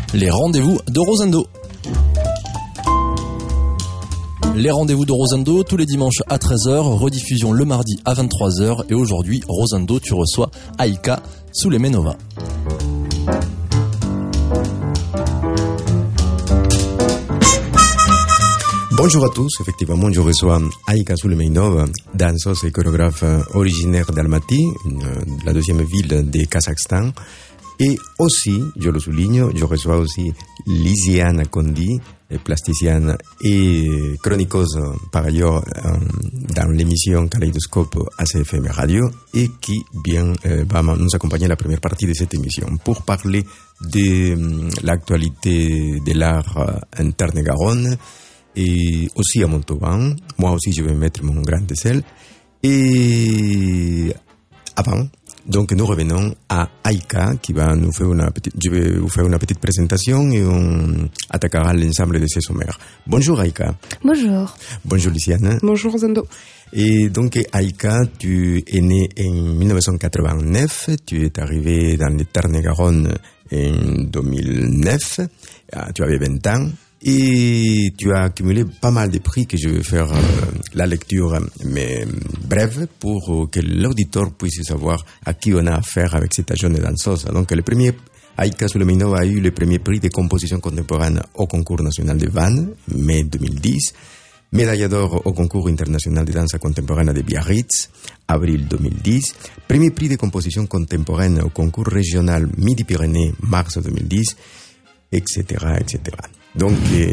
les rendez-vous de Rosendo. Les rendez-vous de Rosendo, tous les dimanches à 13h, rediffusion le mardi à 23h. Et aujourd'hui, Rosendo, tu reçois Aïka Suleimenova. Bonjour à tous, effectivement, je reçois Aïka Suleimenova, danseuse et chorégraphe originaire d'Almaty, la deuxième ville du Kazakhstan. Et aussi, je le souligne, je reçois aussi Lisiane Kondi, plasticienne et chroniqueuse par ailleurs dans l'émission Kaleidoscope ACFM Radio et qui va nous accompagner à la première partie de cette émission pour parler de l'actualité de l'art en Tarn-et-Garonne et aussi à Montauban. Moi aussi, je vais mettre mon grain de sel. Et avant, donc nous revenons à Aïka qui va nous faire je vais vous faire une petite présentation et on attaquera l'ensemble de ces sommaires. Bonjour Aïka. Bonjour. Bonjour Luciane. Bonjour Zendo. Et donc Aïka, tu es née en 1989, tu es arrivée dans le Tarn-et-Garonne en 2009, tu avais 20 ans. Et tu as accumulé pas mal de prix que je vais faire la lecture, mais brève, pour que l'auditeur puisse savoir à qui on a affaire avec cette jeune danseuse. Donc, le premier, Aïka Suleimenova a eu le premier prix de composition contemporaine au concours national de Vannes, mai 2010, médaille d'or au concours international de danse contemporaine de Biarritz, avril 2010, premier prix de composition contemporaine au concours régional Midi-Pyrénées, mars 2010, etc., etc. Donc,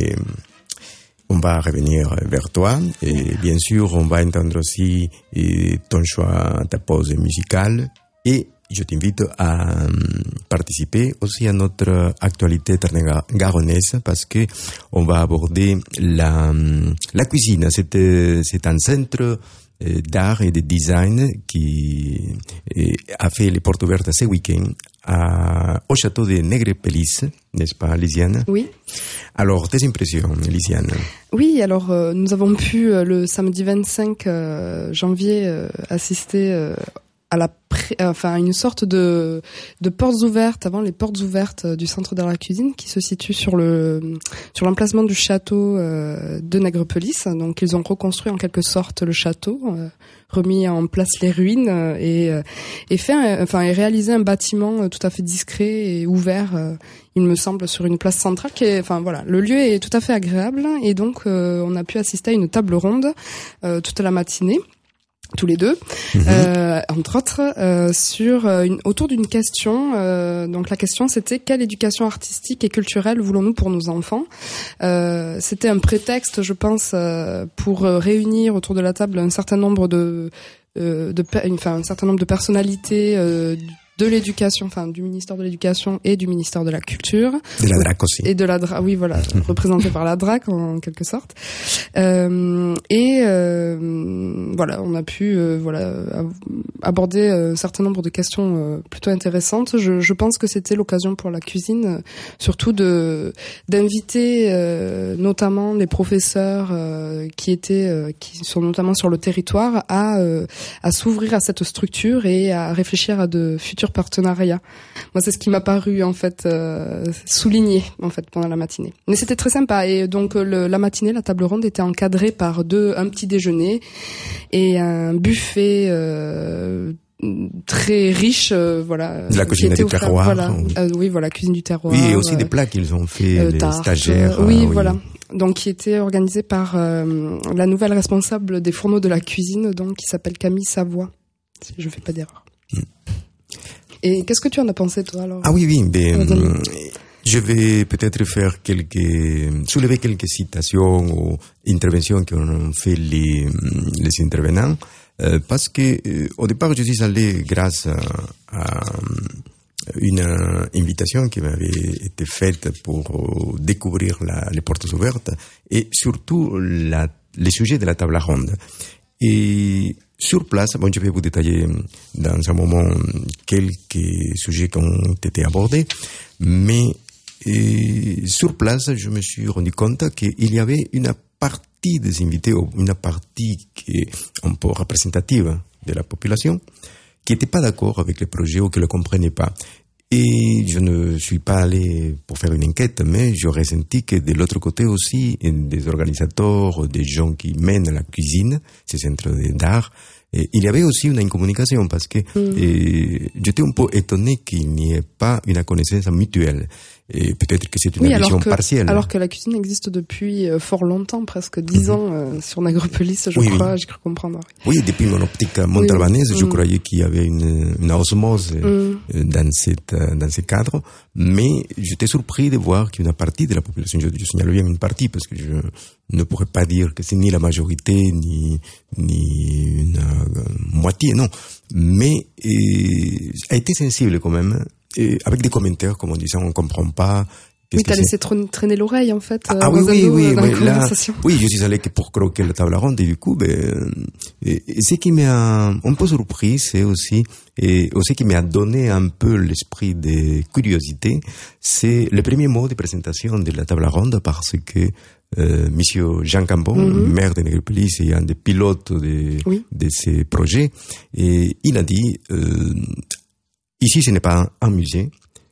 on va revenir vers toi et bien sûr, on va entendre aussi ton choix, ta pause musicale et je t'invite à participer aussi à notre actualité tarn-garonnaise parce que on va aborder la cuisine. C'est un centre d'art et de design qui a fait les portes ouvertes ce week-end au château de Nègrepelisse, n'est-ce pas, Lisiane? Oui. Alors, tes impressions, Lisiane? Oui, alors nous avons pu le samedi 25 janvier assister à une sorte de portes ouvertes, avant les portes ouvertes du centre d'art de la cuisine qui se situe sur l'emplacement du château de Nègrepelisse. Donc ils ont reconstruit en quelque sorte le château, remis en place les ruines et réalisé un bâtiment tout à fait discret et ouvert, il me semble, sur une place centrale qui est, le lieu est tout à fait agréable et donc on a pu assister à une table ronde toute la matinée. Tous les deux, entre autres, autour d'une question. Donc la question c'était quelle éducation artistique et culturelle voulons-nous pour nos enfants. C'était un prétexte, je pense, pour réunir autour de la table un certain nombre de personnalités de l'éducation, du ministère de l'éducation et du ministère de la culture. De la DRAC aussi. Et de la DRAC, oui, voilà, représenté par la DRAC en quelque sorte. On a pu aborder un certain nombre de questions plutôt intéressantes. Je pense que c'était l'occasion pour la cuisine, surtout d'inviter notamment les professeurs qui sont notamment sur le territoire à s'ouvrir à cette structure et à réfléchir à de futurs partenariats. Moi, c'est ce qui m'a paru en fait souligné en fait pendant la matinée. Mais c'était très sympa et donc la matinée, la table ronde était encadrée par un petit déjeuner et un buffet très riche, de la cuisine du terroir. Cuisine du terroir. Oui, et aussi des plats qu'ils ont fait, les stagiaires. Voilà. Donc, qui était organisé par la nouvelle responsable des fourneaux de la cuisine, donc qui s'appelle Camille Savoie, si je fais pas d'erreur. Et qu'est-ce que tu en as pensé, toi, alors? Ah oui, je vais peut-être soulever quelques citations ou interventions qu'ont fait les intervenants, parce que au départ, je suis allé grâce à une invitation qui m'avait été faite pour découvrir les portes ouvertes et surtout les sujets de la table ronde. Et sur place, je vais vous détailler dans un moment quelques sujets qui ont été abordés, mais sur place, je me suis rendu compte qu'il y avait une partie des invités, ou une partie qui est un peu représentative de la population, qui n'était pas d'accord avec le projet ou qui ne le comprenait pas. Et je ne suis pas allé pour faire une enquête, mais j'aurais senti que de l'autre côté aussi, des organisateurs, des gens qui mènent la cuisine, ces centres d'art, il y avait aussi une incommunication parce que j'étais un peu étonné qu'il n'y ait pas une connaissance mutuelle. Et peut-être que c'est une vision partielle. Alors que la cuisine existe depuis fort longtemps, presque 10 ans sur Nagropolis, je crois, j'ai cru comprendre. Oui, depuis mon optique montalbanaise, je croyais qu'il y avait une osmose dans ces cadres, mais j'étais surpris de voir qu'une partie de la population, je signale bien une partie parce que je ne pourrais pas dire que c'est ni la majorité ni une moitié, non, mais a été sensible quand même. Et avec des commentaires, comme on disait, on comprend pas. Oui, t'as laissé traîner l'oreille, en fait. Oui, dans la conversation. Oui, je suis allé pour croquer la table ronde, et du coup, ce qui m'a un peu surpris, c'est aussi qui m'a donné un peu l'esprit de curiosité, c'est le premier mot de présentation de la table ronde, parce que Monsieur Jean Cambon, maire de Nagropolis et un des pilotes de ces projets, et il a dit, ici, ce n'est pas un musée.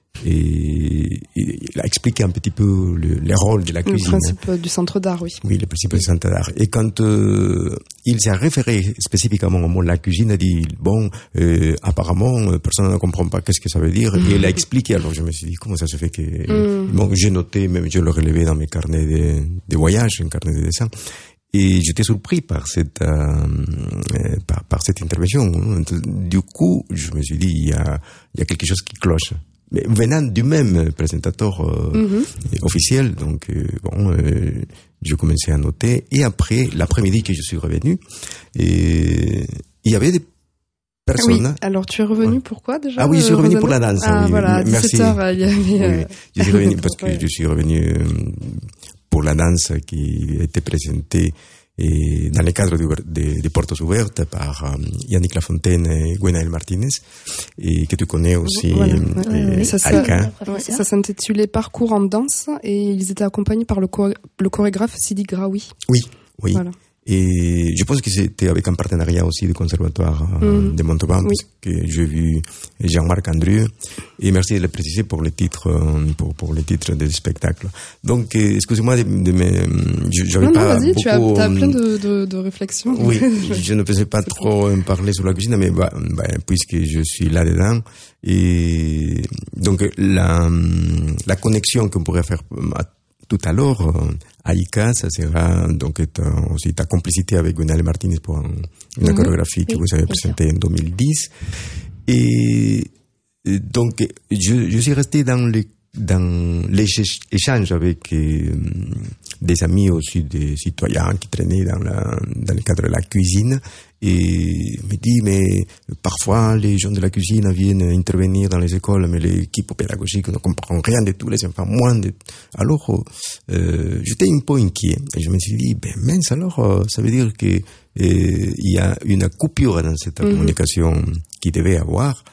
Et il a expliqué un petit peu le rôle de la cuisine. Le principe du centre d'art, oui. Oui, le principe du centre d'art. Et quand il s'est référé spécifiquement au mot la cuisine, il a dit, apparemment, personne ne comprend pas qu'est-ce que ça veut dire. Et il a expliqué. Alors je me suis dit, comment ça se fait que... Bon, j'ai noté, même je le relevais dans mes carnets de voyage, un carnet de dessin. Et j'étais surpris par cette intervention. Du coup, je me suis dit, il y a quelque chose qui cloche. Mais venant du même présentateur officiel, donc je commençais à noter. Et après, l'après-midi que je suis revenu, et il y avait des personnes. Oui. Alors tu es revenu pourquoi déjà? Ah oui, je suis revenu pour la danse. Ah oui, voilà, à 17h, il y avait... Oui, je suis revenu parce que je suis revenu pour la danse qui était présentée et dans le cadre des Portes Ouvertes par Yannick Lafontaine et Gwenaël Martinez, et que tu connais aussi, ça s'intitulait Parcours en danse, et ils étaient accompagnés par le chorégraphe Sidi Graoui. Oui. Voilà. Et je pense que c'était avec un partenariat aussi du Conservatoire de Montauban, parce que j'ai vu Jean-Marc Andrieux, et merci de le préciser pour le titre, pour le titre du spectacle. Donc, excusez-moi j'avais pas vas-y, beaucoup... tu as plein de réflexions. Oui, je ne faisais pas trop parler sur la cuisine, mais puisque je suis là-dedans, et donc, la connexion qu'on pourrait faire tout à l'heure, Aïka, ça sera donc aussi ta complicité avec Gwenaël Martinez pour une chorégraphie que vous avez présentée en 2010. Et donc, je suis resté dans les échanges avec des amis aussi, des citoyens qui traînaient dans le cadre de la cuisine, et me dit, mais parfois les gens de la cuisine viennent intervenir dans les écoles, mais l'équipe pédagogique ne comprend rien de tout, les enfants moins de... Alors, j'étais un peu inquiet, et je me suis dit, mince, alors, ça veut dire que il y a une coupure dans cette communication qui devait avoir.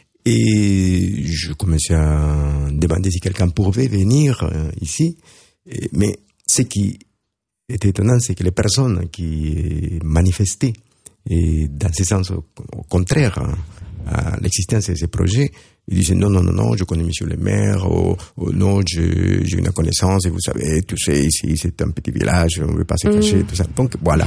Et je commençais à demander si quelqu'un pouvait venir ici. Mais ce qui était étonnant, c'est que les personnes qui manifestaient, et dans ce sens au contraire à l'existence de ces projets, ils disaient non, je connais monsieur le maire, non, j'ai une connaissance, et vous savez, tu sais, ici c'est un petit village, on ne veut pas se cacher, tout ça. Donc voilà.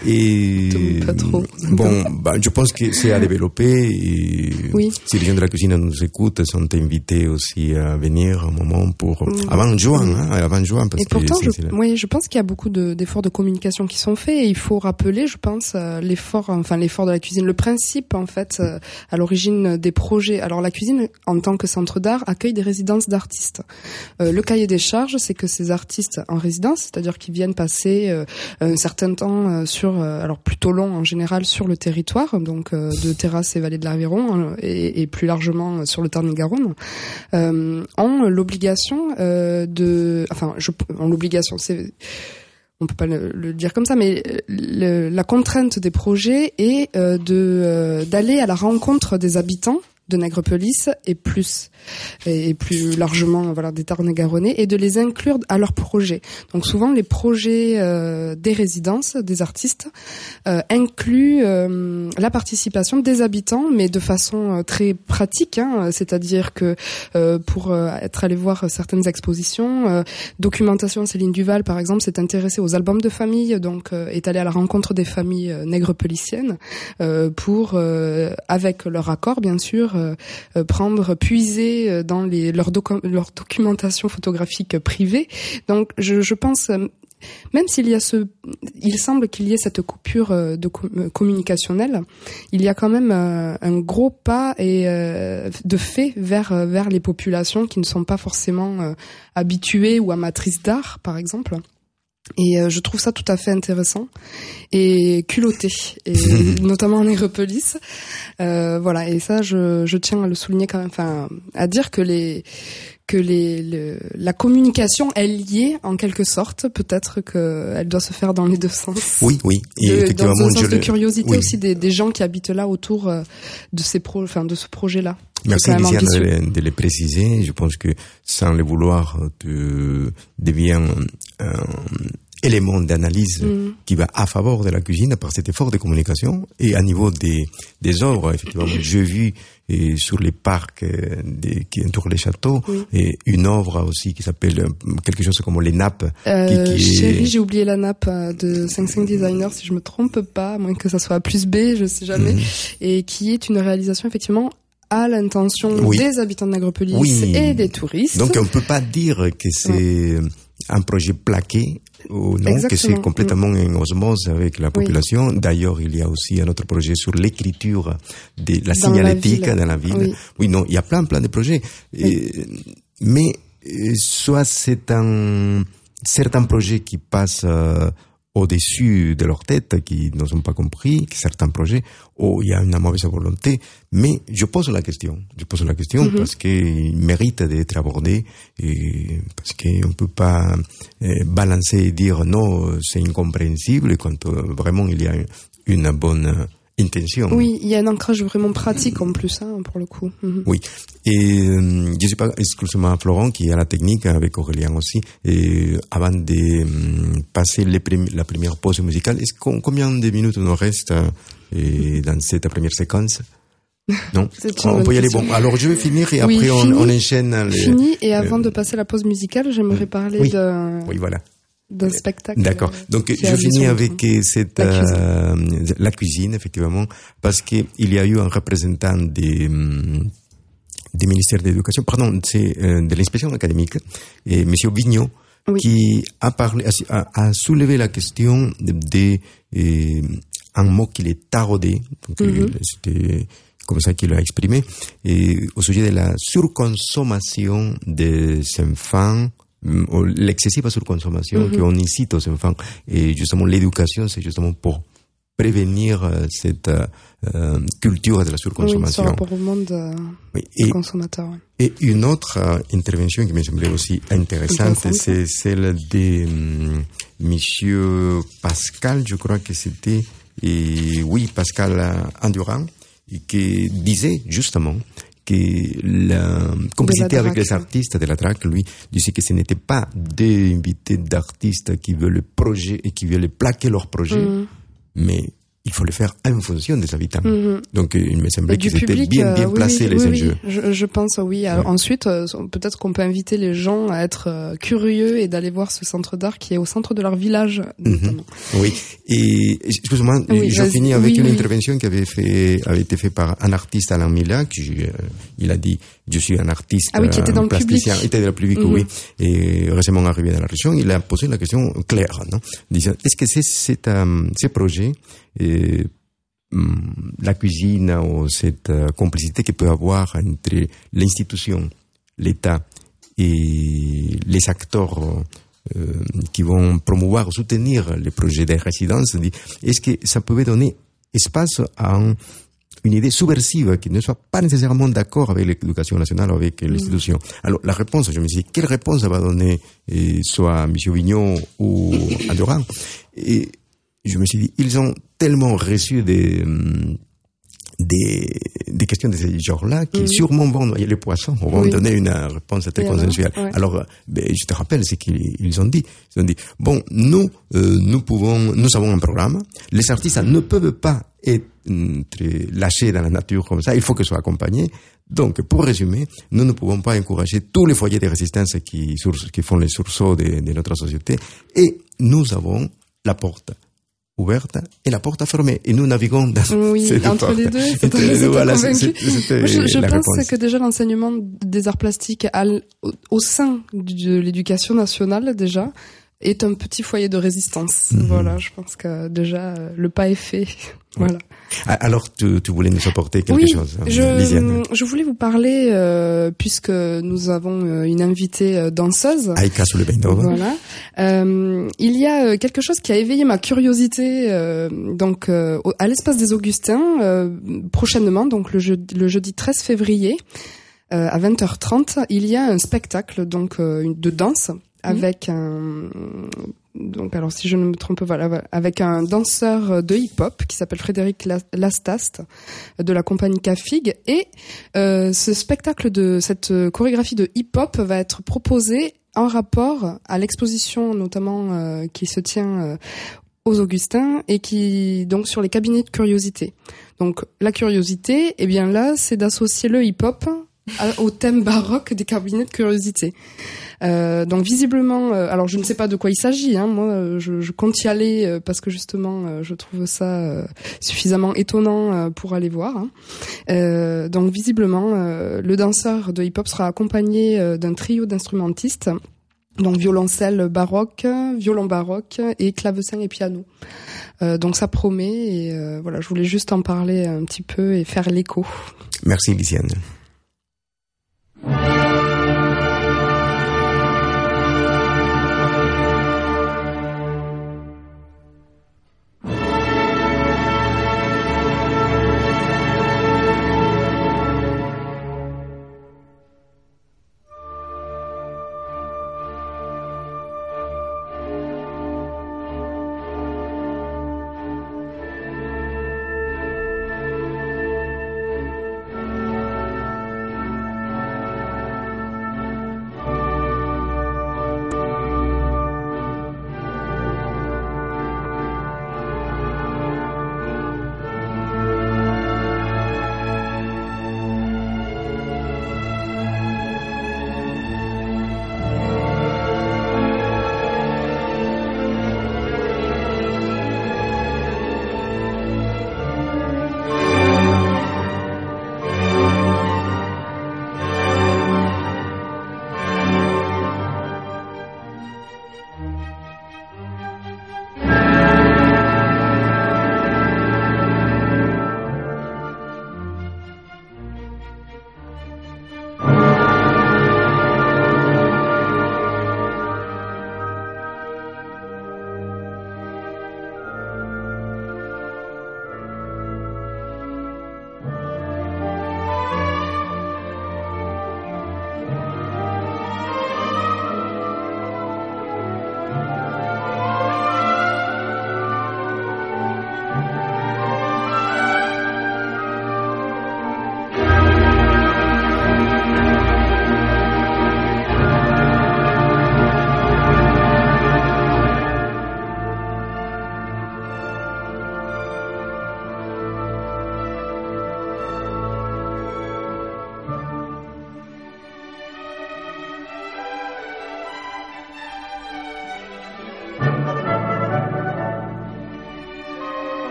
Et pas trop. Je pense que c'est à développer, et si les gens de la cuisine nous écoutent, sont invités aussi à venir un moment pour avant juin, parce et pourtant, je pense qu'il y a beaucoup d'efforts de communication qui sont faits, et il faut rappeler, je pense, l'effort de la cuisine, le principe en fait à l'origine des projets. Alors la cuisine, en tant que centre d'art, accueille des résidences d'artistes. Le cahier des charges, c'est que ces artistes en résidence, c'est-à-dire qu'ils viennent passer un certain temps alors plutôt long en général sur le territoire, donc de Terrasse et Vallée de l'Aveyron, et plus largement sur le Tarn-et-Garonne, ont l'obligation on peut pas le dire comme ça, mais la contrainte des projets est d'aller à la rencontre des habitants de Nègrepelisse et plus largement des Tarn-et-Garonnais, et de les inclure à leurs projets. Donc souvent les projets des résidences des artistes incluent la participation des habitants, mais de façon très pratique, c'est-à-dire que pour être allé voir certaines expositions, Documentation Céline Duval par exemple s'est intéressée aux albums de famille, donc est allée à la rencontre des familles nègrepelissiennes pour avec leur accord bien sûr puiser dans leur documentation photographique privée. Donc je pense, même s'il y a il semble qu'il y ait cette coupure communicationnelle, il y a quand même un gros pas de fait vers les populations qui ne sont pas forcément habituées ou amatrices d'art, par exemple. Et je trouve ça tout à fait intéressant et culotté, et notamment en Nègrepelisse. Voilà, et ça je tiens à le souligner quand même, enfin à dire que la communication est liée en quelque sorte, peut-être qu'elle doit se faire dans les deux sens. Oui, et effectivement, dans un sens de curiosité aussi des gens qui habitent là autour de de ce projet-là. Merci Lisiane de le préciser. Je pense que sans le vouloir, tu deviens un élément d'analyse qui va à favor de la cuisine par cet effort de communication. Et à niveau des œuvres, effectivement, j'ai vu sur les parcs qui entourent les châteaux, et une œuvre aussi qui s'appelle quelque chose comme les nappes. Chérie, j'ai oublié la nappe de 5 Designer, si je me trompe pas, à moins que ça soit plus B, je sais jamais, et qui est une réalisation effectivement à l'intention des habitants de Nègrepelisse et des touristes. Donc on peut pas dire que c'est un projet plaqué ou non, que c'est complètement en osmose avec la population. D'ailleurs, il y a aussi un autre projet sur l'écriture de la signalétique dans la ville. Oui, non, il y a plein de projets. Mais soit c'est un certain projet qui passe au-dessus de leur tête, qui ne sont pas compris, certains projets, où il y a une mauvaise volonté. Mais je pose la question parce qu'il mérite d'être abordé, et parce qu'on ne peut pas balancer et dire non, c'est incompréhensible, quand vraiment il y a une bonne intention. Oui, il y a un ancrage vraiment pratique en plus, pour le coup. Oui, et je ne suis pas exclusivement à Florent, qui a la technique, avec Aurélien aussi. Et avant de passer la première pause musicale, combien de minutes nous reste dans cette première séquence? Non, on peut y aller. Bon, alors je vais finir et après on enchaîne. Fini, et avant de passer la pause musicale, j'aimerais parler d'un spectacle. D'accord. Donc je finis avec la cuisine, effectivement, parce que il y a eu un représentant des ministères de l'éducation, de l'inspection académique, et Monsieur Vigneault, qui a soulevé la question un mot qu'il est taraudé. Donc c'était comme ça qu'il l'a exprimé, et au sujet de la surconsommation des enfants, l'excessive surconsommation qu'on incite aux enfants. Et justement, l'éducation, c'est justement pour prévenir cette culture de la surconsommation. Oui, par rapport au monde consommateur. Et une autre intervention qui me semblait aussi intéressante, c'est celle de Monsieur Pascal, je crois que c'était, Pascal Endurant, et qui disait justement que la complicité avec les artistes de la DRAC, lui, disait que ce n'était pas des invités d'artistes qui veulent le projet et qui veulent plaquer leur projet, mais il faut le faire en fonction des habitants. Donc, il me semblait qu'ils étaient bien placés, les enjeux. Je pense, Ensuite, peut-être qu'on peut inviter les gens à être curieux et d'aller voir ce centre d'art qui est au centre de leur village, notamment. Oui. Et, excuse-moi, je finis avec une intervention qui avait été faite par un artiste, Alain Mila, il a dit, je suis un artiste, qui était dans le public. Était dans le public, oui. Et récemment arrivé dans la région, il a posé la question claire, non? Disant, est-ce que ces projets, la cuisine, ou cette complicité qu'il peut avoir entre l'institution, l'État et les acteurs qui vont promouvoir ou soutenir les projets de résidence, est-ce que ça pouvait donner espace à une idée subversive qui ne soit pas nécessairement d'accord avec l'éducation nationale ou avec l'institution? Alors, la réponse, je me suis dit, quelle réponse ça va donner soit M. Vigneault ou Endurant? Et je me suis dit, ils ont tellement reçu des des questions de ce genre-là qui sûrement vont noyer les poissons, ou vont donner une réponse très consensuelle. Ouais. Alors, je te rappelle ce qu'ils ont dit. Ils ont dit, bon, nous avons un programme. Les artistes ne peuvent pas être lâchés dans la nature comme ça. Il faut qu'ils soient accompagnés. Donc, pour résumer, nous ne pouvons pas encourager tous les foyers de résistance qui font les sursauts de notre société. Et nous avons la porte ouverte et la porte fermée. Et nous naviguons dans entre les deux. Je pense que déjà l'enseignement des arts plastiques au sein de l'éducation nationale déjà est un petit foyer de résistance. Voilà, je pense que déjà le pas est fait. Voilà. Alors tu voulais nous apporter quelque chose, Lisiane. Je voulais vous parler puisque nous avons une invitée danseuse. Aïka sous le bain d'eau. Voilà. Il y a quelque chose qui a éveillé ma curiosité donc à l'espace des Augustins prochainement, donc le jeudi 13 février à 20h30, il y a un spectacle donc de danse avec donc alors si je ne me trompe pas, avec un danseur de hip-hop qui s'appelle Frédéric Lastast de la compagnie Cafig, et ce spectacle de cette chorégraphie de hip-hop va être proposé en rapport à l'exposition notamment qui se tient aux Augustins et qui donc sur les cabinets de curiosité. Donc la curiosité, eh bien là, c'est d'associer le hip-hop au thème baroque des cabinets de curiosité. Donc visiblement, alors je ne sais pas de quoi il s'agit, moi je compte y aller parce que justement je trouve ça suffisamment étonnant pour aller voir. Donc visiblement, le danseur de hip-hop sera accompagné d'un trio d'instrumentistes, donc violoncelle baroque, violon baroque et clavecin et piano. Donc ça promet et voilà, je voulais juste en parler un petit peu et faire l'écho. Merci Lisiane.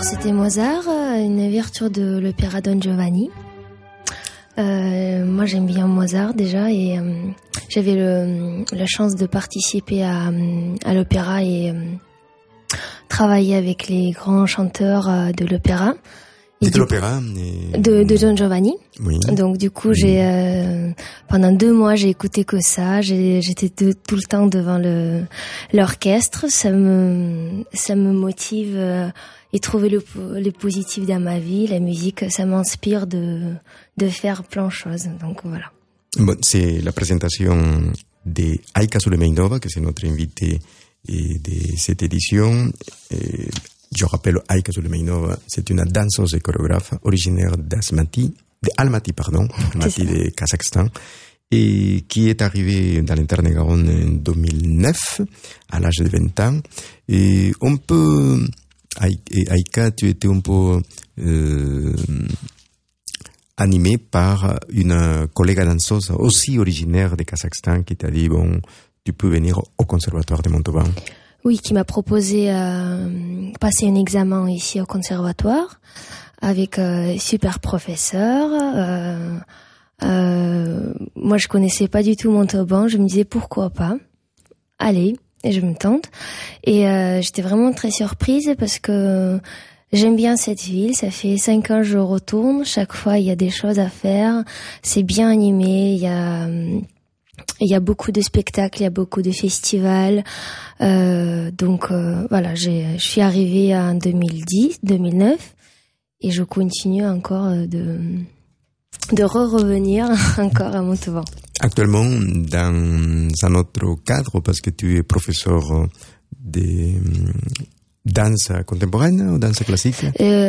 c'était Mozart, une ouverture de l'opéra Don Giovanni. Moi j'aime bien Mozart déjà et j'avais la chance de participer à l'opéra et travailler avec les grands chanteurs de l'opéra. De l'opéra de Don Giovanni. Oui. Donc du coup pendant 2 mois j'ai écouté que ça. J'étais tout le temps devant l'orchestre. Ça me motive et trouver le positif dans ma vie. La musique, ça m'inspire de faire plein de choses. Donc voilà. Bon, c'est la présentation de Aika Sulemeinova, que c'est notre invitée de cette édition. Je rappelle, Aika Sulemeinova, c'est une danseuse et chorégraphe originaire d'Almaty, de Kazakhstan, et qui est arrivée dans l'Internet-Garonne en 2009, à l'âge de 20 ans. Et on peut... Aika, tu étais un peu animée par une collègue danseuse aussi originaire de Kazakhstan qui t'a dit, bon, tu peux venir au Conservatoire de Montauban. Oui, qui m'a proposé passer un examen ici au conservatoire avec super professeur. Moi, je connaissais pas du tout Montauban. Je me disais pourquoi pas. Allez, et je me tente. Et j'étais vraiment très surprise parce que j'aime bien cette ville. Ça fait 5 ans que je retourne. Chaque fois, il y a des choses à faire. C'est bien animé. Il y a beaucoup de spectacles, il y a beaucoup de festivals. Donc voilà, je suis arrivée en 2009 et je continue encore de revenir encore à Montauban. Actuellement, dans un autre cadre, parce que tu es professeur de danse contemporaine ou danse classique?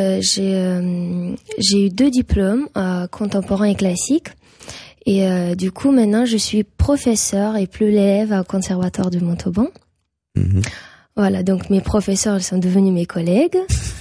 J'ai eu 2 diplômes, contemporain et classique. Et du coup, maintenant, je suis professeure et plus l'élève au Conservatoire de Montauban. Mm-hmm. Voilà, donc mes professeurs, ils sont devenus mes collègues.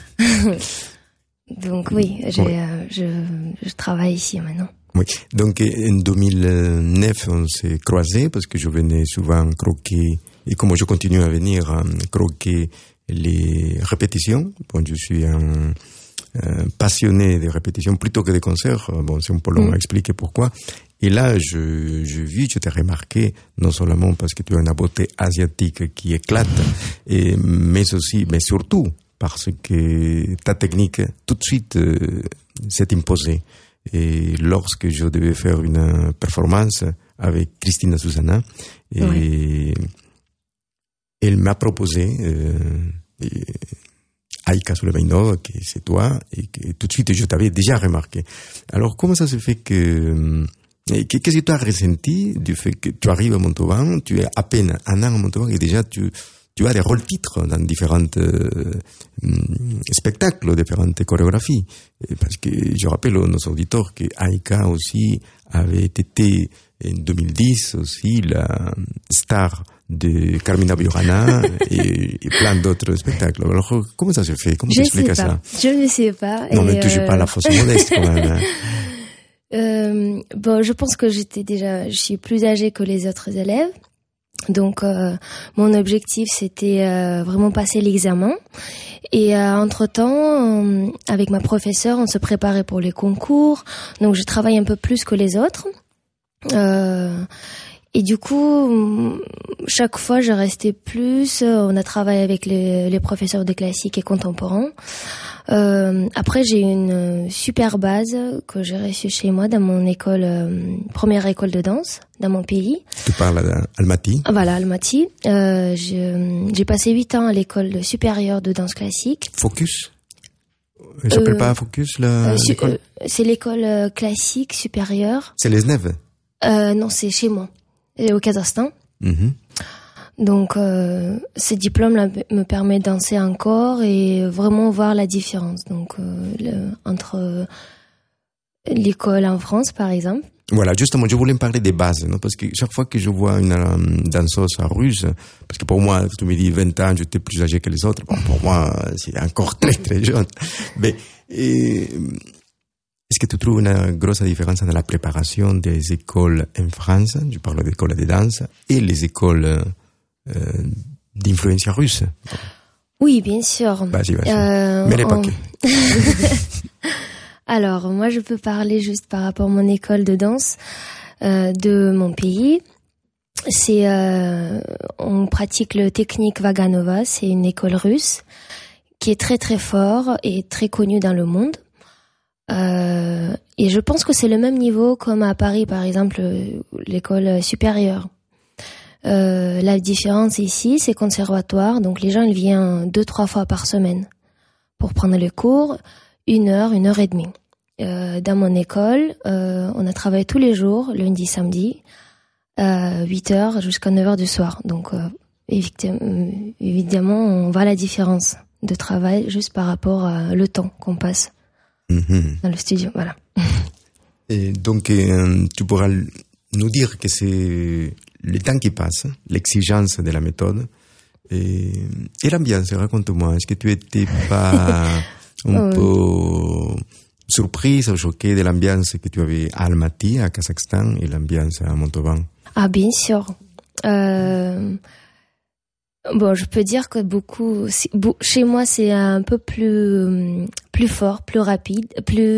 Donc oui, je travaille ici maintenant. Oui, donc en 2009, on s'est croisés parce que je venais souvent croquer, et comme je continue à venir croquer les répétitions. Bon, je suis un passionné des répétitions plutôt que des concerts. Bon, c'est un peu long à expliquer pourquoi. Et là, je t'ai remarqué, non seulement parce que tu as une beauté asiatique qui éclate, mais surtout parce que ta technique, tout de suite, s'est imposée. Et lorsque je devais faire une performance avec Christina Susanna, et elle m'a proposé Aika Sulemeinova, que c'est toi, et que tout de suite je t'avais déjà remarqué. Alors comment ça se fait que... Qu'est-ce que tu as ressenti du fait que tu arrives à Montauban, tu es à peine 1 an à Montauban et déjà tu as des rôles-titres dans différents spectacles, différentes chorégraphies? Parce que je rappelle à nos auditeurs que Aika aussi avait été en 2010 aussi la star de Carmina Burana et plein d'autres spectacles. Alors comment ça se fait? Comment tu expliques ça? Je ne sais pas. Non, mais touche pas à la fausse modeste quand même. Bon, je pense que je suis plus âgée que les autres élèves. Donc, mon objectif, c'était vraiment passer l'examen. Et entre-temps, avec ma professeure, on se préparait pour les concours. Donc, je travaille un peu plus que les autres. Et du coup, chaque fois, je restais plus. On a travaillé avec les professeurs de classique et contemporain. Après, j'ai une super base que j'ai reçue chez moi dans mon école, première école de danse dans mon pays. Tu parles d'Almaty? Voilà, Almaty. J'ai passé 8 ans à l'école supérieure de danse classique. Focus? Ça s'appelle pas Focus, l'école? C'est l'école classique supérieure. C'est les Neves? Non, c'est chez moi, au Kazakhstan. Mm-hmm. Donc, ce diplôme-là me permet de danser encore et vraiment voir la différence. Donc, entre l'école en France, par exemple. Voilà, justement, je voulais me parler des bases, non? Parce que chaque fois que je vois une danseuse russe, parce que pour moi, tu me dis 20 ans, j'étais plus âgé que les autres. Bon, pour moi, c'est encore très, très jeune. Mais, est-ce que tu trouves une grosse différence dans la préparation des écoles en France? Je parle d'écoles de danse et les écoles d'influence russe. Oui, bien sûr. Vas-y. Mais les paquets. Alors, moi, je peux parler juste par rapport à mon école de danse de mon pays. On pratique le technique Vaganova, c'est une école russe qui est très très fort et très connue dans le monde. Et je pense que c'est le même niveau comme à Paris, par exemple, l'école supérieure. La différence ici, c'est conservatoire, donc les gens ils viennent 2-3 fois par semaine pour prendre les cours, 1 heure et demie. Dans mon école, on a travaillé tous les jours, lundi, samedi, 8h jusqu'à 9h du soir. Donc évidemment, on voit la différence de travail juste par rapport à le temps qu'on passe dans le studio. Voilà. Et donc, tu pourras nous dire que c'est le temps qui passe, l'exigence de la méthode et l'ambiance. Raconte-moi, est-ce que tu étais pas un peu surprise ou choquée de l'ambiance que tu avais à Almaty, à Kazakhstan, et l'ambiance à Montauban? Ah, bien sûr. Bon, je peux dire que chez moi, c'est un peu plus fort, plus rapide,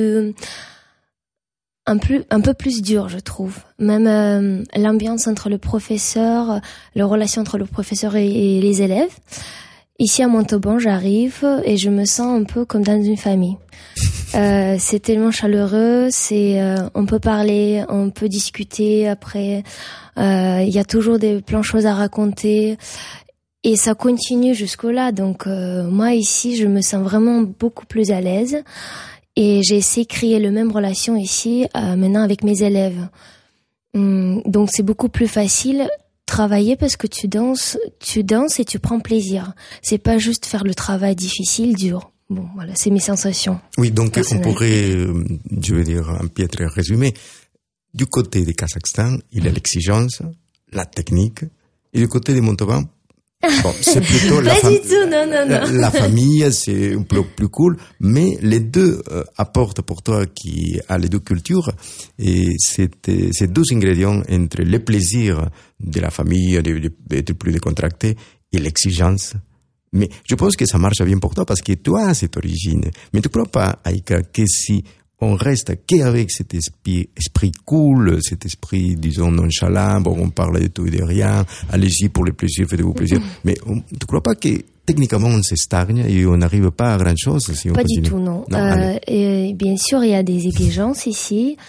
un peu plus dur, je trouve. Même l'ambiance entre le professeur, la relation entre le professeur et les élèves. Ici à Montauban, j'arrive et je me sens un peu comme dans une famille. C'est tellement chaleureux, on peut parler, on peut discuter après. Il y a toujours plein de choses à raconter. Et ça continue jusque-là. Donc moi ici, je me sens vraiment beaucoup plus à l'aise. Et j'ai essayé de créer la même relation ici maintenant avec mes élèves. Donc c'est beaucoup plus facile travailler parce que tu danses et tu prends plaisir. C'est pas juste faire le travail difficile, dur. Bon, voilà, c'est mes sensations. Oui, donc on pourrait, je veux dire, un piètre résumé. Du côté du Kazakhstan, il y a l'exigence, la technique, et du côté de Montauban, bon, c'est plutôt la famille, c'est un peu plus cool, mais les deux apportent pour toi qui a les deux cultures, et ces deux ingrédients entre le plaisir de la famille, d'être plus décontracté, et l'exigence. Mais je pense que ça marche bien pour toi parce que toi, cette origine. Mais tu crois pas, Aïka, que si on reste qu'avec cet esprit cool, cet esprit, disons, nonchalant, bon, on parle de tout et de rien, allez-y pour le plaisir, faites-vous plaisir. Mais tu crois pas que techniquement on se stagne et on n'arrive pas à grand chose si on pas continue? Du tout, non. Et bien sûr, il y a des exigences ici.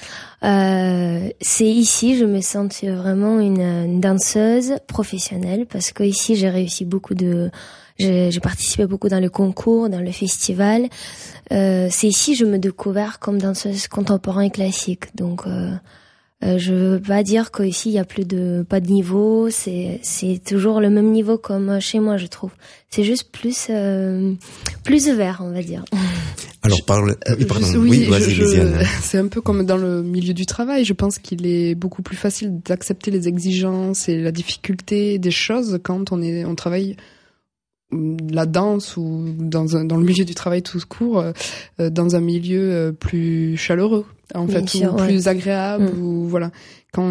C'est ici, je me sens vraiment une danseuse professionnelle parce que ici j'ai réussi j'ai participé beaucoup dans le concours, dans le festival. C'est ici je me découvre comme danseuse contemporaine et classique. Donc je veux pas dire qu'ici il y a pas de niveau, c'est toujours le même niveau comme chez moi, je trouve. C'est juste plus ouvert, on va dire. Alors pardon. Oui, vas-y, Lisiane. C'est un peu comme dans le milieu du travail. Je pense qu'il est beaucoup plus facile d'accepter les exigences et la difficulté des choses quand on travaille la danse ou dans le milieu du travail tout court, dans un milieu plus chaleureux, en fait, sûr, ou plus agréable, ou voilà. Quand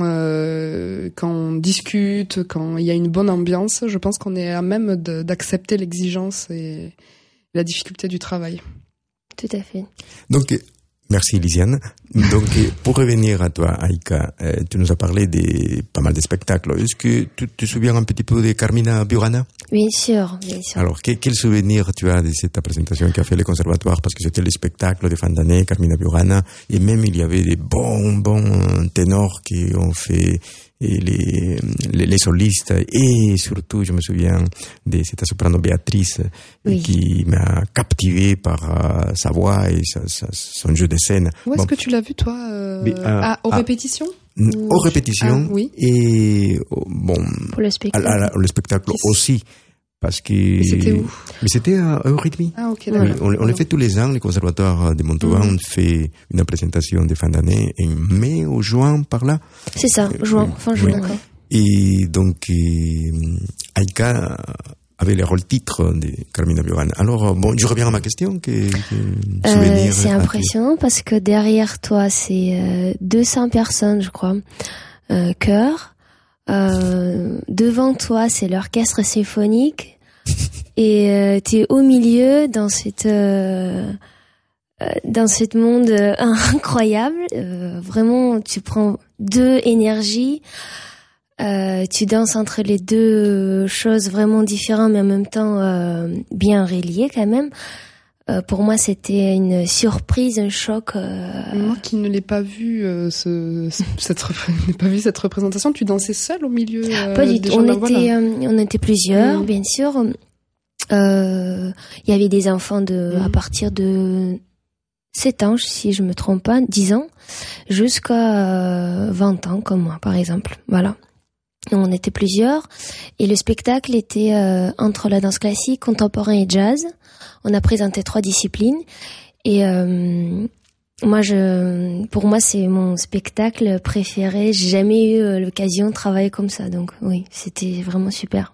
on discute, quand il y a une bonne ambiance, je pense qu'on est à même d'accepter l'exigence et la difficulté du travail. Tout à fait. Donc, merci Lisiane. Donc, pour revenir à toi, Aïka, tu nous as parlé de pas mal de spectacles. Est-ce que tu te souviens un petit peu de Carmina Burana? Bien sûr, bien sûr. Alors, quel souvenir tu as de cette présentation qu'a fait le conservatoire? Parce que c'était le spectacle de fin d'année, Carmina Burana, et même il y avait des bons ténors qui ont fait les solistes, et surtout je me souviens de cette soprano Béatrice qui m'a captivé par sa voix et son jeu de scène. Où est-ce que tu l'as vu toi aux répétitions? Aux répétitions, oui. Et bon, pour le spectacle, le spectacle aussi. Parce que... Et c'était où? Mais c'était à Eurythmie. Ah, ok, d'accord. Oui, on le fait tous les ans, le conservatoire de Montauban, on fait une présentation de fin d'année en mai ou juin, par là. C'est ça, juin, fin juin. Oui. Et donc, Aïka avait le rôle titre de Carmina Burana. Alors, bon, je reviens à ma question. Souvenir, c'est impressionnant parce que derrière toi, c'est 200 personnes, je crois, chœur. Devant toi, c'est l'orchestre symphonique. et tu es au milieu dans cet monde incroyable. Vraiment, tu prends deux énergies. Tu danses entre les deux choses vraiment différentes, mais en même temps bien reliées quand même. Pour moi, c'était une surprise, un choc. Moi qui ne l'ai pas vu, cette représentation, tu dansais seule au milieu Pas du tout. On était plusieurs, Mm. bien sûr. Il y avait des enfants à partir de 7 ans, si je me trompe pas, 10 ans, jusqu'à 20 ans, comme moi, par exemple. Voilà. On était plusieurs. Et le spectacle était entre la danse classique, contemporain et jazz. On a présenté 3 disciplines. Et pour moi, c'est mon spectacle préféré. J'ai jamais eu l'occasion de travailler comme ça. Donc oui, c'était vraiment super.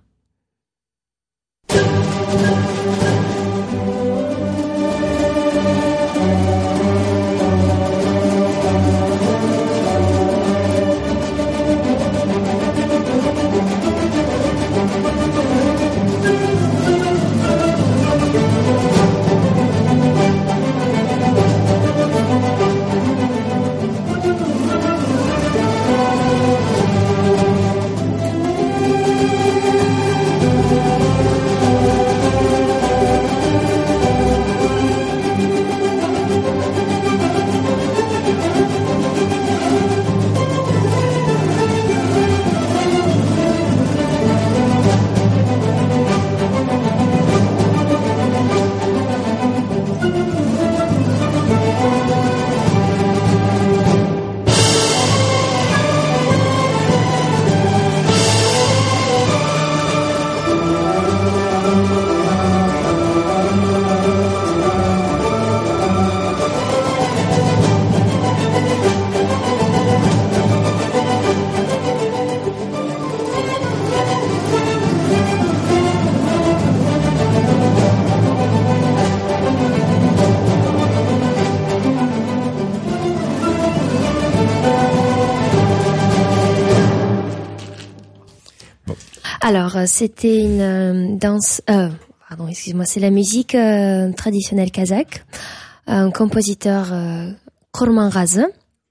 Alors, c'était une danse... pardon, excuse-moi, c'est la musique traditionnelle kazakh. Un compositeur Kormanrazı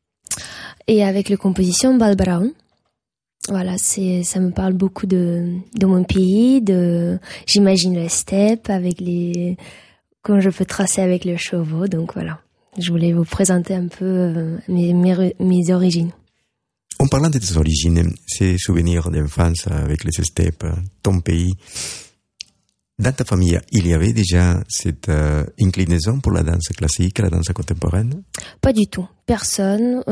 et avec la composition Bal Brown. Voilà, ça me parle beaucoup de mon pays, j'imagine la steppe quand je peux tracer avec le chevaux. Donc voilà, je voulais vous présenter un peu mes origines. En parlant de tes origines, ces souvenirs d'enfance avec les steppes, ton pays, dans ta famille, il y avait déjà cette inclinaison pour la danse classique, la danse contemporaine? Pas du tout. Personne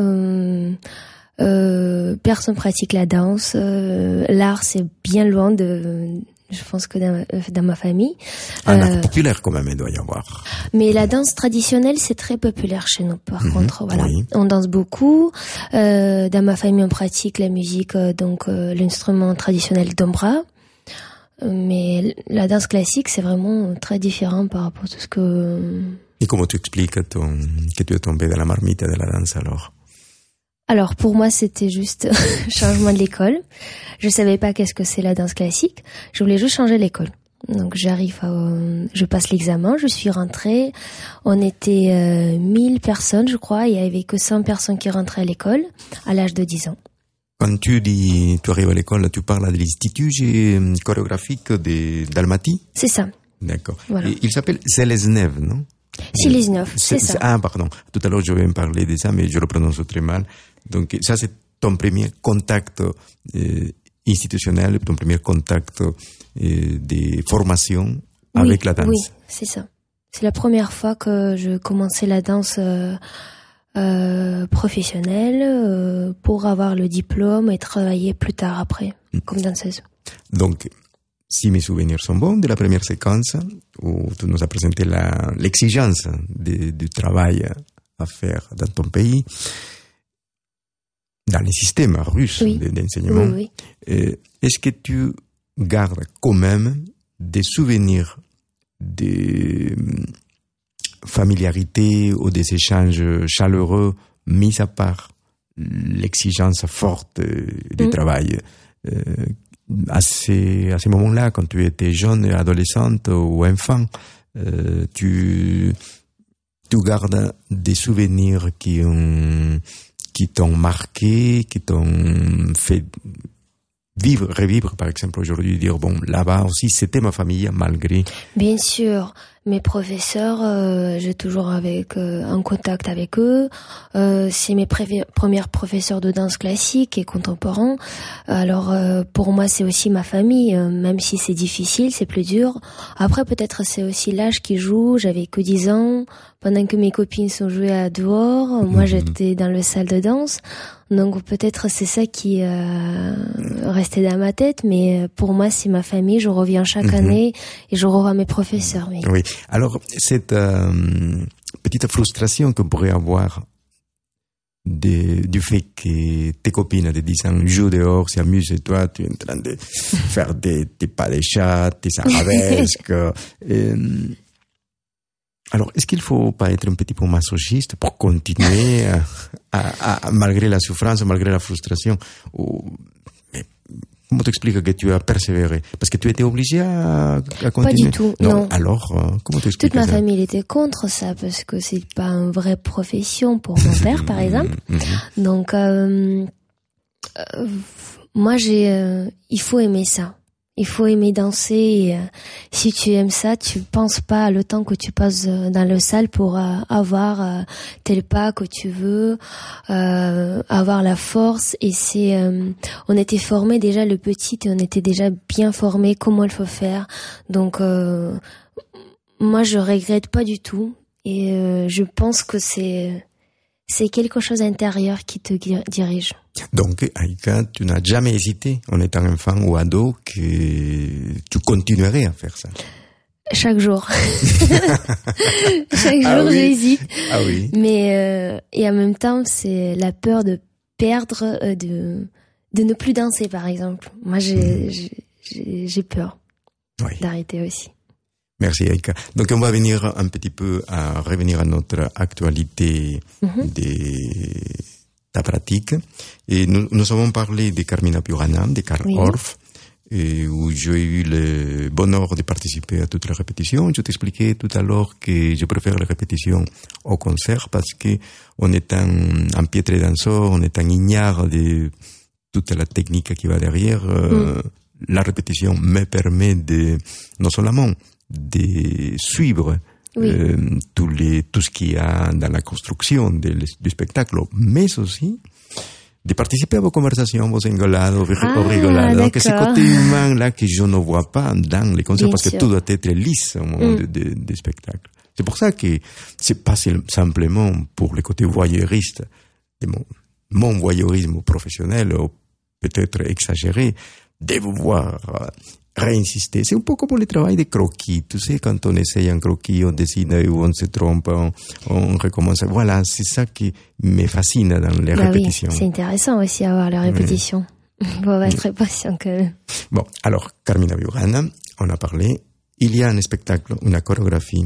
pratique la danse. L'art, c'est bien loin je pense que dans ma famille. Un art populaire quand même, il doit y avoir. Mais la danse traditionnelle, c'est très populaire chez nous, par contre. Voilà. Oui. On danse beaucoup. Dans ma famille, on pratique la musique, l'instrument traditionnel dombra. Mais la danse classique, c'est vraiment très différent par rapport à tout ce que... Et comment tu expliques que tu es tombé dans la marmite de la danse alors? Alors pour moi c'était juste changement de l'école. Je savais pas qu'est-ce que c'est la danse classique. Je voulais juste changer l'école. Donc je passe l'examen, je suis rentrée. On était 1000 personnes je crois. Il y avait que 100 personnes qui rentraient à l'école à l'âge de 10 ans. Quand tu dis tu arrives à l'école, tu parles de l'Institut chorégraphique d'Almaty? C'est ça. D'accord. Voilà. Et il s'appelle Seleznev, non? Seleznev, c'est ça. Ah, pardon. Tout à l'heure, je vais me parler de ça, mais je le prononce très mal. Donc, ça, c'est ton premier contact institutionnel, ton premier contact de formation avec la danse. Oui, c'est ça. C'est la première fois que je commençais la danse professionnelle pour avoir le diplôme et travailler plus tard après, comme danseuse. Donc, si mes souvenirs sont bons, de la première séquence où tu nous as présenté l'exigence du travail à faire dans ton pays, dans les systèmes russes d'enseignement, oui. Est-ce que tu gardes quand même des souvenirs de familiarité ou des échanges chaleureux, mis à part l'exigence forte du travail? à ces moments-là, quand tu étais jeune, adolescente ou enfant, tu gardes des souvenirs qui t'ont marqué, qui t'ont fait revivre, par exemple, aujourd'hui, dire, bon, là-bas aussi, c'était ma famille, malgré. Bien sûr. Mes professeurs, j'ai toujours en contact avec eux. C'est mes premières professeurs de danse classique et contemporain. Alors, pour moi, c'est aussi ma famille, même si c'est difficile, c'est plus dur. Après, peut-être c'est aussi l'âge qui joue. J'avais que 10 ans. Pendant que mes copines sont jouées à dehors, moi, j'étais dans le salle de danse. Donc, peut-être c'est ça qui restait dans ma tête. Mais pour moi, c'est ma famille. Je reviens chaque année et je revois mes professeurs. Oui. Oui. Alors, cette petite frustration qu'on pourrait avoir du fait que tes copines de 10 ans jouent dehors, s'amusent, et toi, tu es en train de faire des pas de chat, des arabesques. Alors, est-ce qu'il faut pas être un petit peu masochiste pour continuer malgré la souffrance, malgré la frustration? Comment t'expliques que tu as persévéré? Parce que tu étais obligé à continuer? Pas du tout, non. Alors, comment t'expliques ça? Toute ma famille était contre ça, parce que c'est pas une vraie profession pour mon père, par exemple. Donc, moi, il faut aimer ça. Il faut aimer danser. Et, si tu aimes ça, tu penses pas à le temps que tu passes dans le salle pour avoir tel pas que tu veux, avoir la force. Et on était formés déjà le petit, et on était déjà bien formés comment il faut faire. Donc moi, je regrette pas du tout. Et je pense que c'est quelque chose intérieur qui te dirige. Donc, Aïka, tu n'as jamais hésité, en étant enfant ou ado, que tu continuerais à faire ça? Chaque jour. Chaque jour, j'hésite. Ah oui. Mais, et en même temps, c'est la peur de perdre, de ne plus danser, par exemple. Moi, j'ai peur d'arrêter aussi. Merci, Aïka. Donc, on va revenir à notre actualité de ta pratique. Et nous avons parlé de Carmina Burana, de Karl Orff, où j'ai eu le bonheur de participer à toutes les répétitions. Je t'expliquais tout à l'heure que je préfère les répétitions au concert parce que on est un piètre danseur, on est un ignare de toute la technique qui va derrière. La répétition me permet non seulement de suivre tout ce qu'il y a dans la construction du spectacle, mais aussi de participer à vos conversations, vos engueulades, vos rigolades. Donc, ce côté humain là que je ne vois pas dans les concerts, parce que tout doit être lisse au moment des spectacles. C'est pour ça que c'est pas simplement pour le côté voyeuriste, mon voyeurisme professionnel, peut-être exagéré, de vous voir réinsister. C'est un peu comme le travail de croquis. Tu sais, quand on essaye un croquis, on décide ou on se trompe, on recommence. Voilà, c'est ça qui me fascine dans les répétitions. Oui, c'est intéressant aussi à voir la répétition. Il faut être patient quand même. Bon, alors, Carmina Burana, on a parlé. Il y a un spectacle, une chorégraphie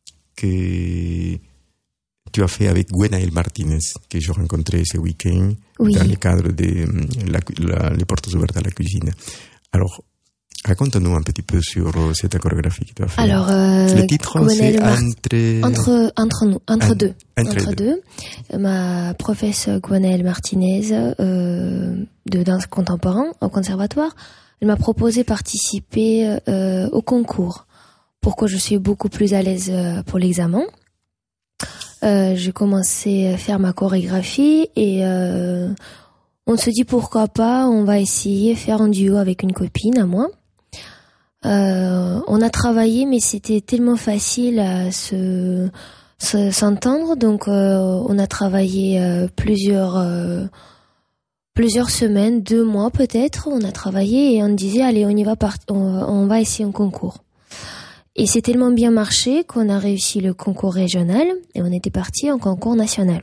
que tu as fait avec Gwenaël Martinez, que j'ai rencontré ce week-end dans le cadre de les portes ouvertes à la cuisine. Alors, raconte-nous un petit peu sur cette chorégraphie que tu as fait. Alors, le titre, c'est Entre deux. Ma professeure Gwenaël Martinez, de danse contemporain au conservatoire, elle m'a proposé de participer au concours. Pourquoi je suis beaucoup plus à l'aise pour l'examen. J'ai commencé à faire ma chorégraphie et on se dit pourquoi pas, on va essayer de faire un duo avec une copine à moi. On a travaillé, mais c'était tellement facile à s'entendre, donc on a travaillé plusieurs semaines, 2 mois peut-être. On a travaillé et on disait allez, on y va, on va essayer un concours. Et c'est tellement bien marché qu'on a réussi le concours régional et on était parti en concours national.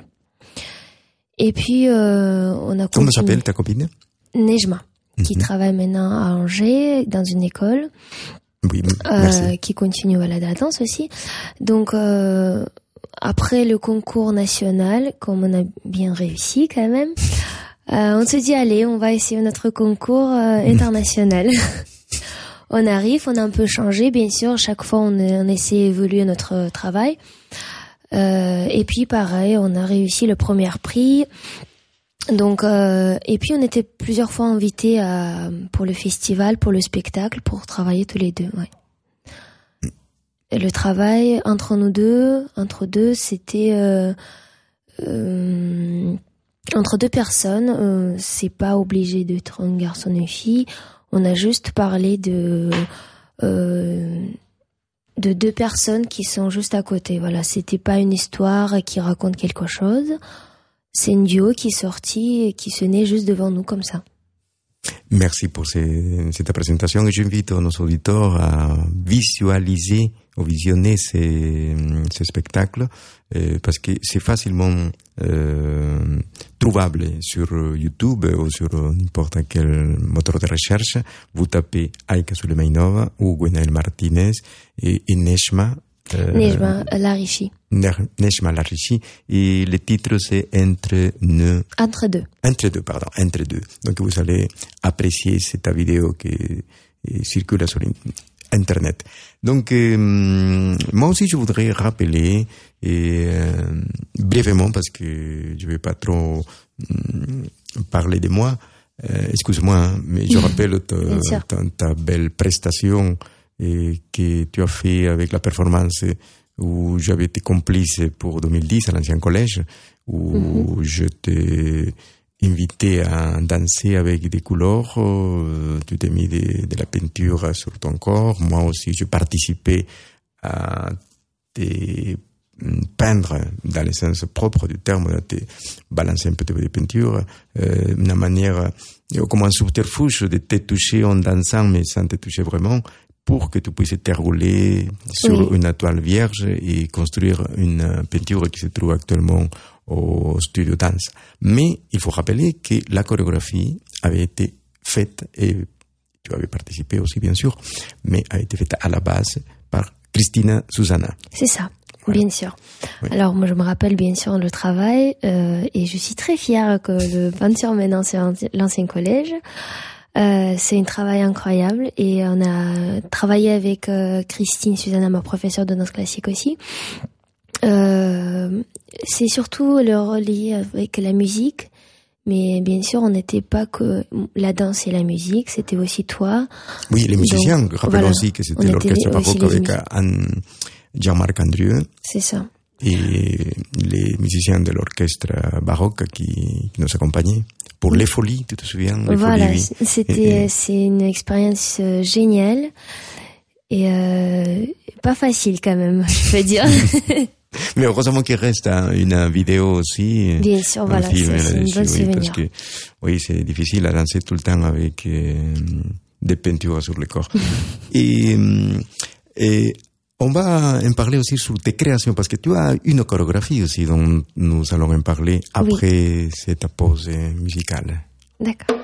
Et puis on a continué. Comment s'appelle ta copine? Nejma, qui travaille maintenant à Angers dans une école. Oui, merci. Qui continue à la danse aussi. Donc après le concours national, comme on a bien réussi quand même, On se dit, allez, on va essayer notre concours international. On arrive, on a un peu changé, bien sûr. Chaque fois, on essaie d'évoluer notre travail. Et puis, pareil, on a réussi le premier prix. Donc, et puis, on était plusieurs fois invités pour le festival, pour le spectacle, pour travailler tous les deux. Ouais. Et le travail entre deux, c'était entre deux personnes. C'est pas obligé d'être un garçon et une fille. On a juste parlé de deux personnes qui sont juste à côté. Voilà, c'était pas une histoire qui raconte quelque chose. C'est une duo qui est sortie et qui se naît juste devant nous comme ça. Merci pour cette présentation et j'invite nos auditeurs à visualiser ou visionner ces spectacles parce que c'est facilement trouvable sur YouTube ou sur n'importe quel moteur de recherche. Vous tapez Aïka Suleymanova ou Gwenaël Martinez et Neshma Larichi. Neshma Larichi. Et le titre, c'est Entre deux. Donc, vous allez apprécier cette vidéo qui circule sur Internet. Donc, moi aussi, je voudrais rappeler, brièvement, parce que je vais pas trop parler de moi, excuse-moi, hein, mais je rappelle ta belle prestation que tu as fait avec la performance où j'avais été complice pour 2010 à l'ancien collège, où je t'ai invité à danser avec des couleurs, tu t'es mis de la peinture sur ton corps, moi aussi je participais à te peindre dans le sens propre du terme, à te balancer un peu de peinture, une manière comme un subterfuge de te toucher en dansant mais sans te toucher vraiment, pour que tu puisses te rouler sur une toile vierge et construire une peinture qui se trouve actuellement au studio Dance. Mais il faut rappeler que la chorégraphie avait été faite, et tu avais participé aussi bien sûr, mais a été faite à la base par Christina Susana. C'est ça. Voilà. Bien sûr. Oui. Alors moi je me rappelle bien sûr le travail et je suis très fière que le peinture maintenant c'est l'ancien collège. C'est un travail incroyable et on a travaillé avec Christine Susana, ma professeure de danse classique aussi. C'est surtout le relié avec la musique, mais bien sûr on n'était pas que la danse et la musique, c'était aussi toi. Oui, les musiciens, rappelons aussi que c'était l'orchestre baroque avec Jean-Marc Andrieux. C'est ça. Et les musiciens de l'orchestre baroque qui nous accompagnaient. Pour les folies, tu te souviens? Voilà, c'est une expérience géniale et pas facile quand même, je peux dire. Mais heureusement qu'il reste une vidéo aussi. Bien sûr, voilà, c'est une bonne souvenir. Parce que, oui, c'est difficile à danser tout le temps avec des peintures sur le corps. et on va en parler aussi sur tes créations, parce que tu as une chorégraphie aussi dont nous allons en parler après cette pause musicale. D'accord.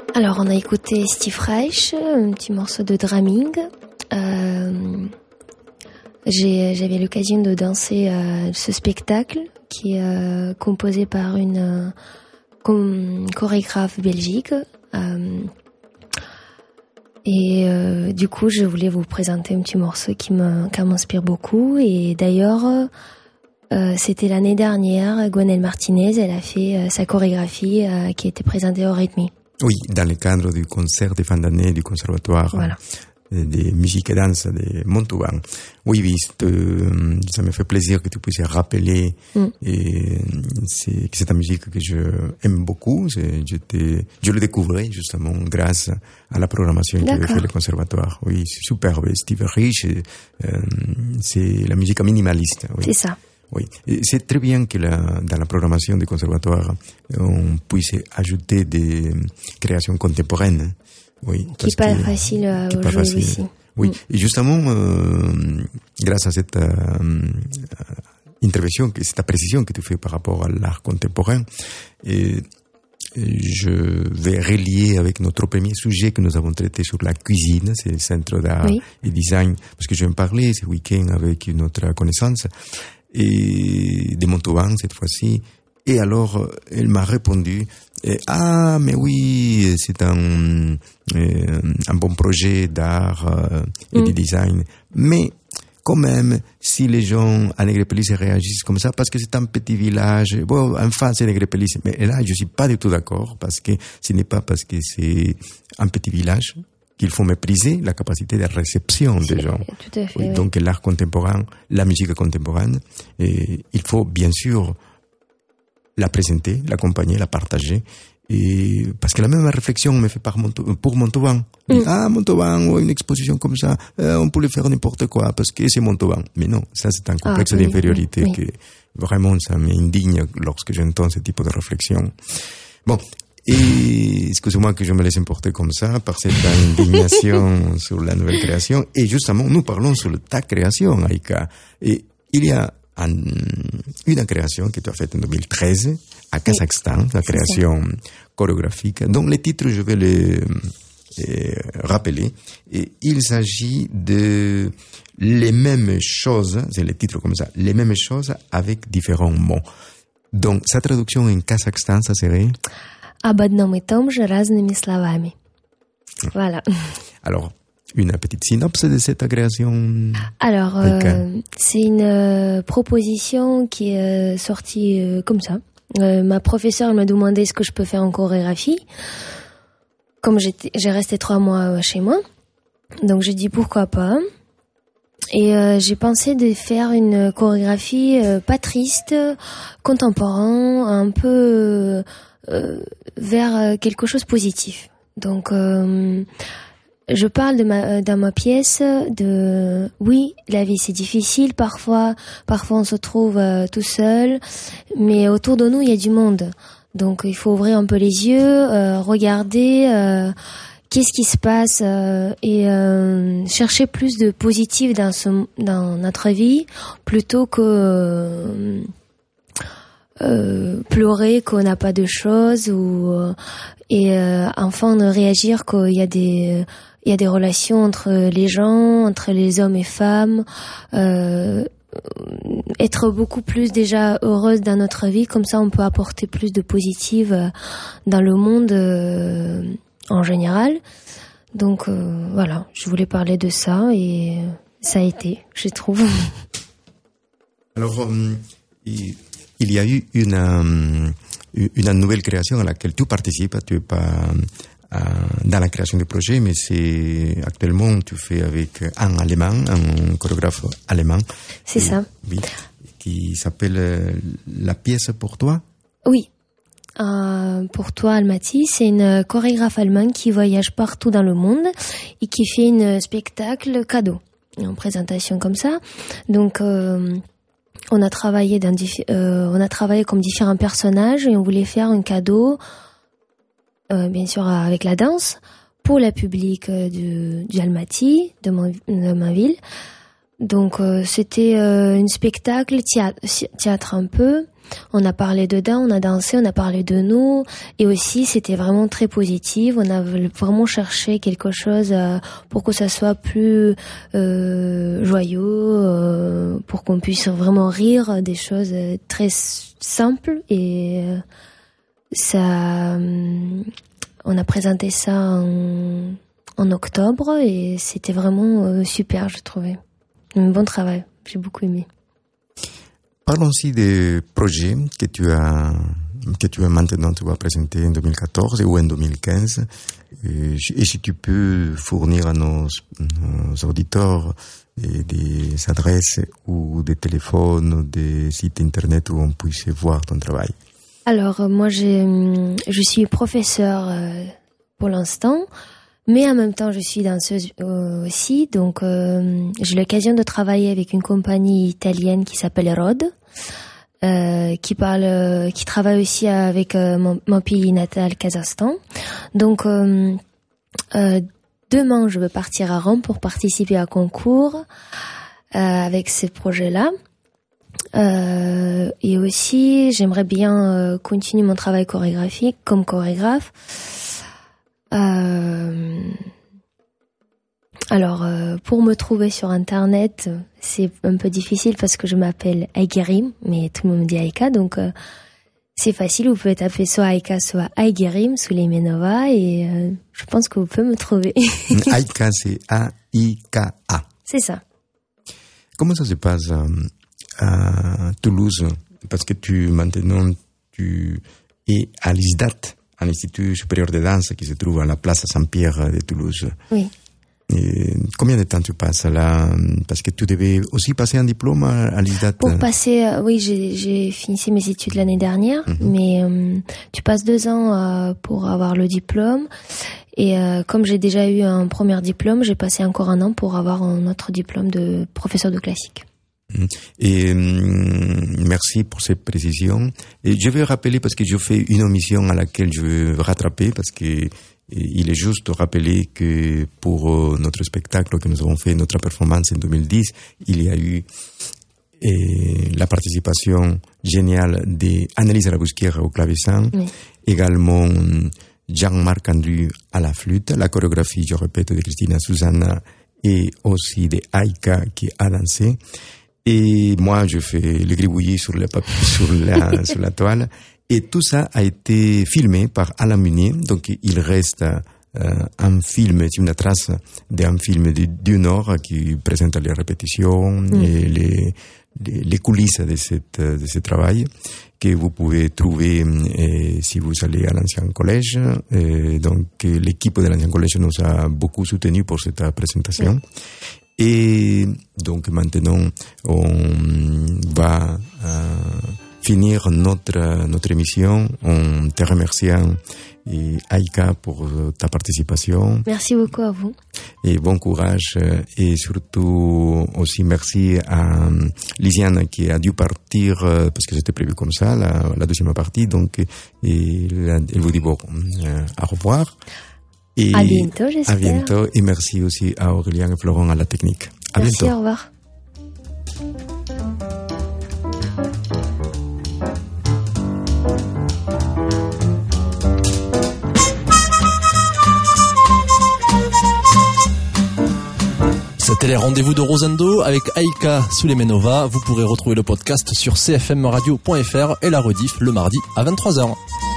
Alors, on a écouté Steve Reich, un petit morceau de drumming. J'avais l'occasion de danser à ce spectacle qui est composé par une chorégraphe belgique. Du coup, je voulais vous présenter un petit morceau qui m'inspire beaucoup. Et d'ailleurs, c'était l'année dernière, Gwenelle Martinez, elle a fait sa chorégraphie qui a été présentée au Rythme. Oui, dans le cadre du concert de fin d'année du conservatoire Voilà. de musique et danse de Montauban. Oui, ça me fait plaisir que tu puisses rappeler que c'est ta musique que je aime beaucoup. Je le découvrais justement grâce à la programmation que fait le conservatoire. Oui, c'est superbe. Steve Reich, c'est la musique minimaliste. Oui. C'est ça. Oui, et c'est très bien que dans la programmation du conservatoire, on puisse ajouter des créations contemporaines. Oui, qui n'est pas facile à jouer aussi. Oui, et justement, grâce à cette intervention, cette appréciation que tu fais par rapport à l'art contemporain, je vais relier avec notre premier sujet que nous avons traité sur la cuisine, c'est le Centre d'art et design, parce que je vais me parler ce week-end avec une autre connaissance, et de Montauban cette fois-ci. Et alors, elle m'a répondu, mais oui, c'est un bon projet d'art et de design. Mais quand même, si les gens à Nègrepelisse réagissent comme ça, parce que c'est un petit village, bon, enfin c'est Nègrepelisse, mais là je suis pas du tout d'accord, parce que ce n'est pas parce que c'est un petit village qu'il faut mépriser la capacité de réception des gens. Tout à fait, oui. Donc l'art contemporain, la musique contemporaine, il faut bien sûr la présenter, l'accompagner, la partager. Et parce que la même réflexion me fait pour Montauban. Montauban, une exposition comme ça, on peut le faire n'importe quoi parce que c'est Montauban. Mais non, ça c'est un complexe d'infériorité que vraiment ça m'indigne lorsque j'entends ce type de réflexion. Bon. Et excusez-moi que je me laisse emporter comme ça par cette indignation sur la nouvelle création. Et justement, nous parlons sur ta création, Aïka. Et il y a une création que tu as faite en 2013 à Kazakhstan, la création chorégraphique, dont le titre, je vais le rappeler. Et il s'agit de les mêmes choses, c'est le titre comme ça, les mêmes choses avec différents mots. Donc, sa traduction en Kazakhstan, ça serait... Об одном и том же разными словами. Voilà. Alors, une petite synopsis de cette création. Alors, c'est une proposition qui est sortie comme ça. Ma professeure m'a demandé ce que je peux faire en chorégraphie. Comme j'ai resté 3 mois chez moi, donc j'ai dit pourquoi pas. Et j'ai pensé de faire une chorégraphie pas triste, contemporain, un peu vers quelque chose de positif. Donc je parle dans ma pièce de oui, la vie c'est difficile parfois on se trouve tout seul, mais autour de nous il y a du monde. Donc il faut ouvrir un peu les yeux, regarder qu'est-ce qui se passe et chercher plus de positif dans notre vie plutôt que pleurer qu'on n'a pas de choses et enfin de réagir qu'il y a des relations entre les gens, entre les hommes et femmes, être beaucoup plus déjà heureuse dans notre vie, comme ça on peut apporter plus de positif dans le monde en général. Donc voilà, je voulais parler de ça et ça a été, je trouve. Alors, il y a eu une nouvelle création à laquelle tu participes. Tu n'es pas dans la création du projet, mais actuellement tu fais avec un Allemand, un chorégraphe allemand. C'est ça. Oui, qui s'appelle La pièce pour toi. Oui. Pour toi, Almaty, c'est une chorégraphe allemande qui voyage partout dans le monde et qui fait un spectacle cadeau, en présentation comme ça. Donc, on a travaillé comme différents personnages et on voulait faire un cadeau, bien sûr avec la danse, pour le public du Almaty, de ma ville. Donc, c'était un spectacle théâtre un peu. On a parlé dedans, on a dansé, on a parlé de nous. Et aussi, c'était vraiment très positif. On a vraiment cherché quelque chose pour que ça soit plus joyeux, pour qu'on puisse vraiment rire des choses très simples. Et ça, on a présenté ça en octobre et c'était vraiment super, je trouvais. Un bon travail, j'ai beaucoup aimé. Parlons aussi des projets que tu as maintenant, tu vas présenter en 2014 ou en 2015. Et si tu peux fournir à nos auditeurs des adresses ou des téléphones ou des sites internet où on puisse voir ton travail. Alors, moi, je suis professeure pour l'instant. Mais en même temps, je suis danseuse aussi, donc j'ai l'occasion de travailler avec une compagnie italienne qui s'appelle Rod, qui travaille aussi avec mon pays natal, Kazakhstan. Donc demain, je vais partir à Rome pour participer à un concours avec ce projet-là. Et aussi, j'aimerais bien continuer mon travail chorégraphique comme chorégraphe. Alors, pour me trouver sur Internet, c'est un peu difficile parce que je m'appelle Aigerim, mais tout le monde me dit Aïka, donc c'est facile. Vous pouvez taper soit Aïka, soit Aigerim Suleimenova et je pense que vous pouvez me trouver. Aïka, c'est A-I-K-A. C'est ça. Comment ça se passe à Toulouse? Parce que maintenant, tu es à l'ISDAT, à l'Institut supérieur de danse qui se trouve à la place Saint-Pierre de Toulouse. Oui. Et combien de temps tu passes là? Parce que tu devais aussi passer un diplôme à l'ISDAT. Pour passer, oui, j'ai fini mes études l'année dernière, mais tu passes 2 ans pour avoir le diplôme. Et comme j'ai déjà eu un premier diplôme, j'ai passé encore 1 an pour avoir un autre diplôme de professeur de classique. Et merci pour cette précision. Et je vais rappeler, parce que je fais une omission à laquelle je veux rattraper, parce que il est juste de rappeler que pour notre spectacle que nous avons fait, notre performance en 2010, il y a eu la participation géniale d'Annelise Rabousquière au clavecin, également Jean-Marc Andru à la flûte, la chorégraphie, je répète, de Christina Susanna et aussi de Aïka qui a dansé. Et moi, je fais le gribouillis sur le papier, sur la toile. Et tout ça a été filmé par Alain Munier. Donc, il reste un film, une trace d'un film d'1 heure qui présente les répétitions et les coulisses de ce travail que vous pouvez trouver si vous allez à l'ancien collège. Donc, l'équipe de l'ancien collège nous a beaucoup soutenu pour cette présentation. Et donc maintenant, on va finir notre émission en te remerciant, Aïka, pour ta participation. Merci beaucoup à vous. Et bon courage. Et surtout aussi merci à Lisiane qui a dû partir parce que c'était prévu comme ça, la deuxième partie. Donc, elle vous dit bon, au revoir. Et à bientôt, j'espère. À bientôt. Et merci aussi à Aurélien et Florent à la technique. À merci, bientôt. Au revoir. C'était les rendez-vous de Rosendo avec Aïka Suleimenova. Vous pourrez retrouver le podcast sur cfmradio.fr et la rediff le mardi à 23h.